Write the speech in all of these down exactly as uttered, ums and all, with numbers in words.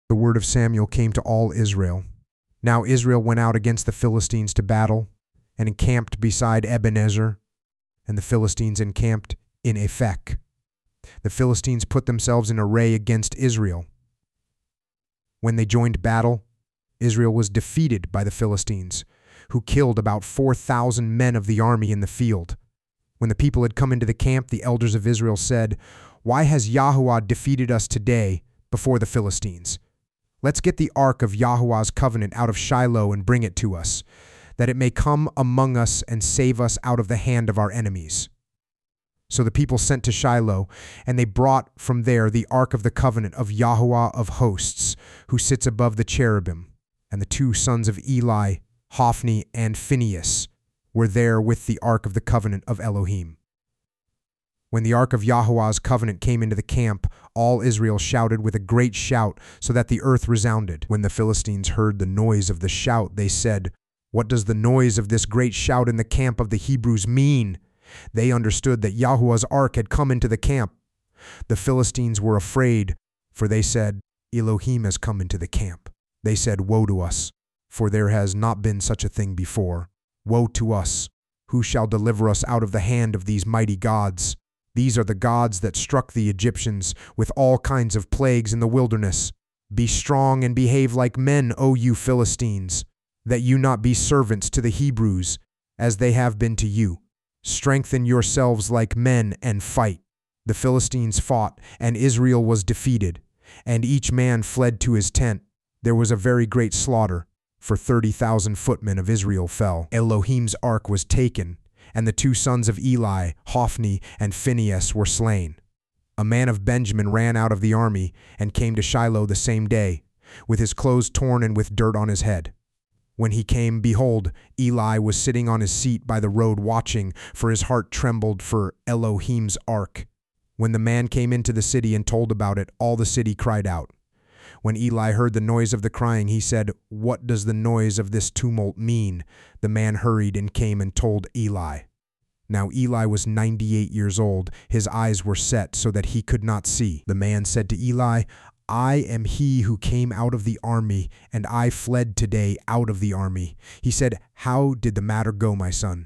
The word of Samuel came to all Israel. Now Israel went out against the Philistines to battle, and encamped beside Ebenezer, and the Philistines encamped in Aphek. The Philistines put themselves in array against Israel. When they joined battle, Israel was defeated by the Philistines, who killed about four thousand men of the army in the field. When the people had come into the camp, the elders of Israel said, "Why has Yahuwah defeated us today before the Philistines? Let's get the ark of Yahuwah's covenant out of Shiloh and bring it to us, that it may come among us and save us out of the hand of our enemies." So the people sent to Shiloh, and they brought from there the ark of the covenant of Yahuwah of hosts, who sits above the cherubim. And the two sons of Eli, Hophni and Phinehas, were there with the ark of the covenant of Elohim. When the ark of Yahuwah's covenant came into the camp, all Israel shouted with a great shout, so that the earth resounded. When the Philistines heard the noise of the shout, they said, "What does the noise of this great shout in the camp of the Hebrews mean?" They understood that Yahuwah's ark had come into the camp. The Philistines were afraid, for they said, "Elohim has come into the camp." They said, "Woe to us, for there has not been such a thing before. Woe to us! Who shall deliver us out of the hand of these mighty gods? These are the gods that struck the Egyptians with all kinds of plagues in the wilderness. Be strong and behave like men, O you Philistines, that you not be servants to the Hebrews, as they have been to you. Strengthen yourselves like men and fight." The Philistines fought, and Israel was defeated, and each man fled to his tent. There was a very great slaughter, for thirty thousand footmen of Israel fell. Elohim's ark was taken, and the two sons of Eli, Hophni and Phinehas, were slain. A man of Benjamin ran out of the army and came to Shiloh the same day, with his clothes torn and with dirt on his head. When he came, behold, Eli was sitting on his seat by the road watching, for his heart trembled for Elohim's ark. When the man came into the city and told about it, all the city cried out. When Eli heard the noise of the crying, he said, "What does the noise of this tumult mean?" The man hurried and came and told Eli. Now Eli was ninety-eight years old. His eyes were set so that he could not see. The man said to Eli, "I am he who came out of the army, and I fled today out of the army." He said, "How did the matter go, my son?"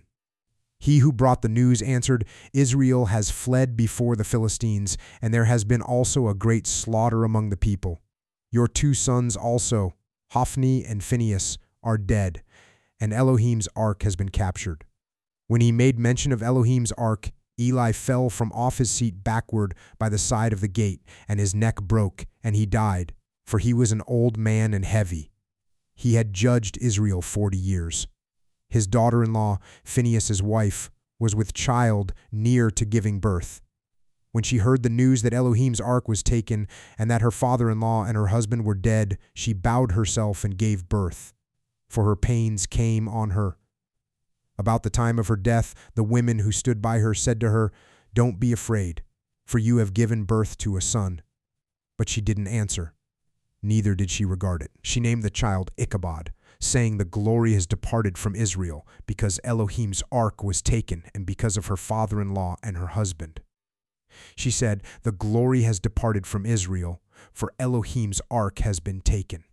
He who brought the news answered, "Israel has fled before the Philistines, and there has been also a great slaughter among the people. Your two sons also, Hophni and Phinehas, are dead, and Elohim's ark has been captured." When he made mention of Elohim's ark, Eli fell from off his seat backward by the side of the gate, and his neck broke, and he died, for he was an old man and heavy. He had judged Israel forty years. His daughter-in-law, Phinehas's wife, was with child near to giving birth. When she heard the news that Elohim's ark was taken, and that her father-in-law and her husband were dead, she bowed herself and gave birth, for her pains came on her. About the time of her death, the women who stood by her said to her, "Don't be afraid, for you have given birth to a son." But she didn't answer, neither did she regard it. She named the child Ichabod, saying, "The glory has departed from Israel, because Elohim's ark was taken, and because of her father-in-law and her husband." She said, "The glory has departed from Israel, for Elohim's ark has been taken."